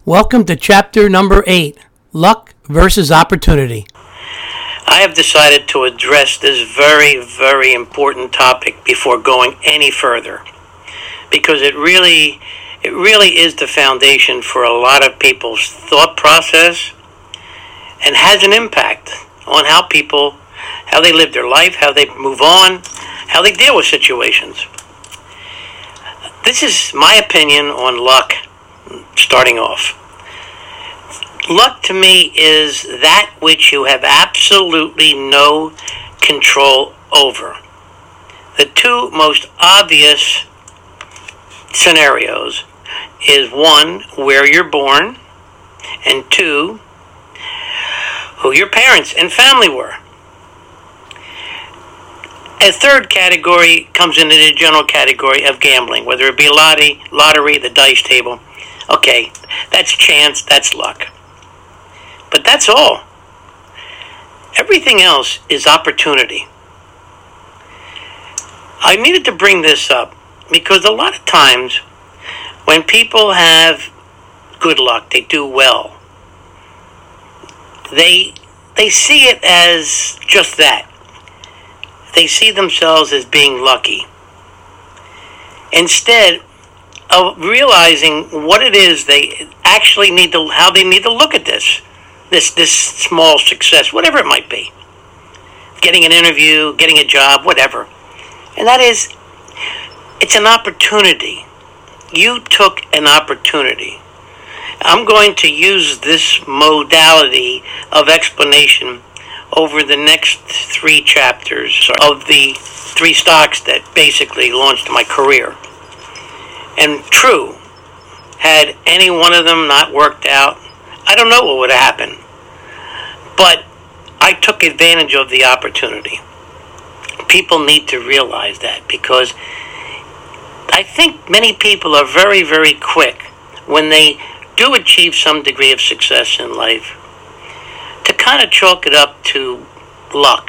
Welcome to chapter number 8, Luck versus Opportunity. I have decided to address this very, very important topic before going any further, because it really is the foundation for a lot of people's thought process and has an impact on how they live their life, how they move on, how they deal with situations. This is my opinion on luck, starting off. Luck to me is that which you have absolutely no control over. The two most obvious scenarios is one, where you're born, and two, who your parents and family were. A third category comes into the general category of gambling, whether it be lottery, the dice table. Okay, that's chance, that's luck. But that's all. Everything else is opportunity. I needed to bring this up because a lot of times when people have good luck, they do well, they see it as just that. They see themselves as being lucky, instead of realizing what it is they actually how they need to look at this small success, whatever it might be. Getting an interview, getting a job, whatever. And that is, it's an opportunity. You took an opportunity. I'm going to use this modality of explanation over the next 3 chapters of the 3 stocks that basically launched my career. And true, had any one of them not worked out, I don't know what would have happened. But I took advantage of the opportunity. People need to realize that, because I think many people are very, very quick when they do achieve some degree of success in life to kind of chalk it up to luck.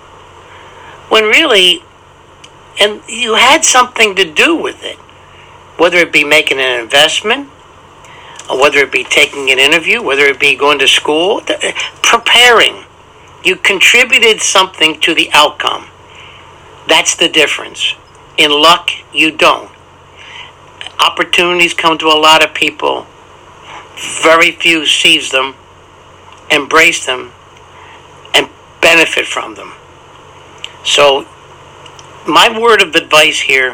When really, and you had something to do with it, whether it be making an investment, or whether it be taking an interview, whether it be going to school, preparing. You contributed something to the outcome. That's the difference. In luck, you don't. Opportunities come to a lot of people. Very few seize them, embrace them, and benefit from them. So, my word of advice here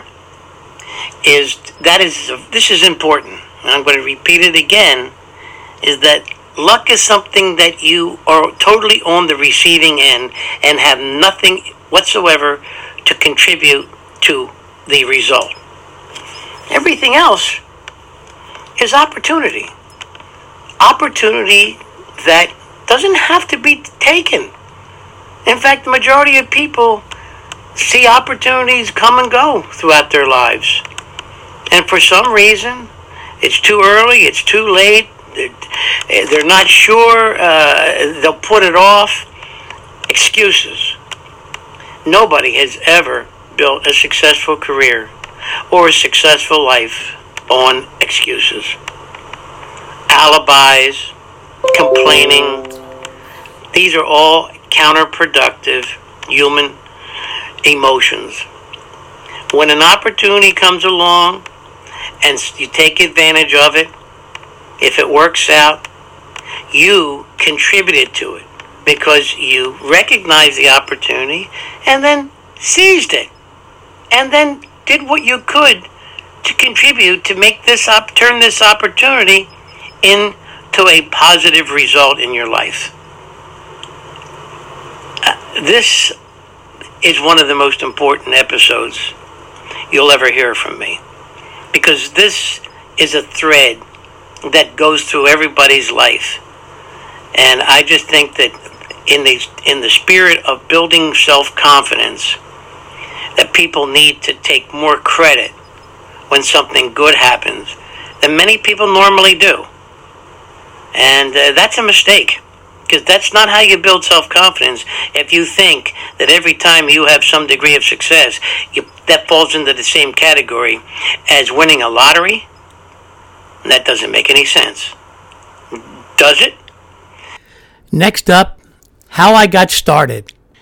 is this is important. And I'm going to repeat it again, is that luck is something that you are totally on the receiving end and have nothing whatsoever to contribute to the result. Everything else is opportunity. Opportunity that doesn't have to be taken. In fact, the majority of people see opportunities come and go throughout their lives. And for some reason, it's too early, it's too late, they're not sure, they'll put it off. Excuses. Nobody has ever built a successful career or a successful life on excuses. Alibis, complaining, these are all counterproductive human emotions. When an opportunity comes along and you take advantage of it, if it works out, you contributed to it because you recognized the opportunity and then seized it and then did what you could to contribute to make turn this opportunity into a positive result in your life. This is one of the most important episodes you'll ever hear from me, because this is a thread that goes through everybody's life. And I just think that in the spirit of building self-confidence, that people need to take more credit when something good happens than many people normally do. And that's a mistake, because that's not how you build self-confidence. If you think that every time you have some degree of success, that falls into the same category as winning a lottery, that doesn't make any sense. does it. Next up, how I got started.